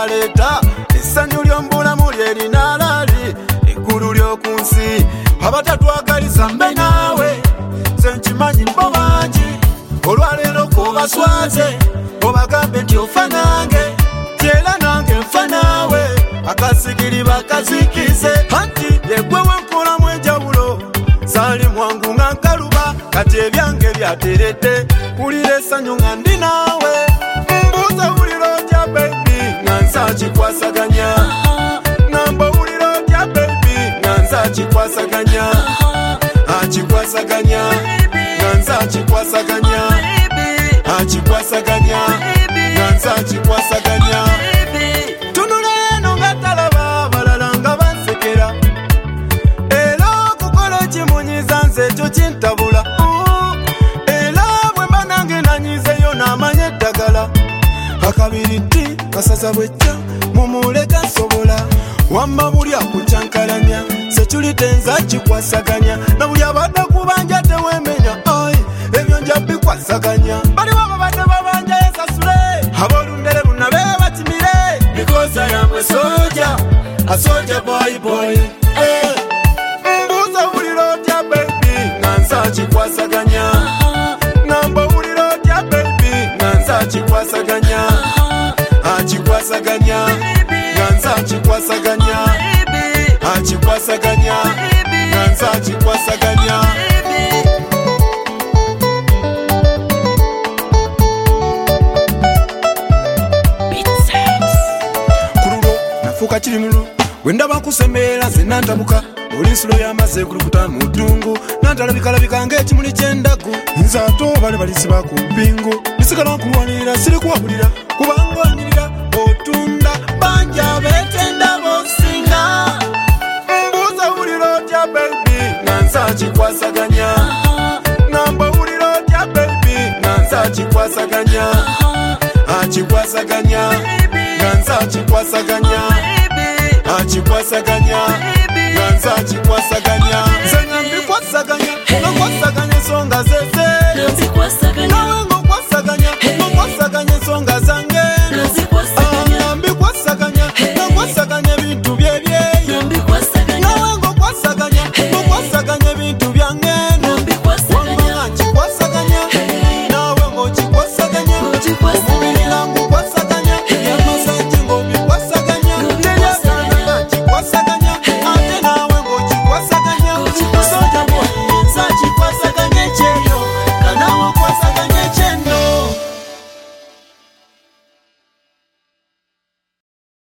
baleeta essanyu ly'ombulamu lyerinaalali eggulu ly'okunsi abatatwagaliza mbe naawe nze nkimanyi bo bangi olwaleero kubaswaze obagambe nti ofa nange era nange nfa naawe akasigiri bakazikize anti yegwe wenkolamu enjawulo saali mwangu nga nkaluba kati ebyange byateredde wulira essanyu nga ndi naawe mbuuza wulira otya bebi nga nza kikwasaganya ngamba wulira otya bebi nga nza kikwasaganya akikwasaganya nga nza kikwasaganya akikwasaganya nga nza kikwasaganya tunula eno nga talaba balala nga bansekera era okukola ekimunyiza nze ekyo kintabula era bwe mba nange nanyizeyo n'amanya eddagala akabiri ti kasaza bwejja mumuleka nsobola wamma buli akukyankalanya sekyulitenza kikwasaganya na buli abadde kubanja tewemenya ai ebyo nja bikwasaganya baliwo ababadde babanja esasule abolundere bunabe batimire because I am a soldier, a soldier boy mbuuza wulira otya baby nga nza kikwasaganya ngamba wulira otya baby nga nza kikwasaganya akikwasaganya nga nza kikwasaganya akikwasaganya nga nza kikwasaganya kurulo nafuuka kirimulu wendaba nkusembeera ze nantabuka olinsulo y'amazzi ekulukuta mu ddungu nantalabika ng'ekimuli ky'endagu nze ate obale balisiba ku mpingu nisigala nkulwanirira siri kuwabulira kubanga onyirira otunda banja betenda bosinga mbuuza wulira otya bebi nga nza kikwasaganya ngamba wulira otya bebi nga nza kikwasaganya akikwasaganya nga nza kikwasaganya akikwasaganya nga nza kikwasaganya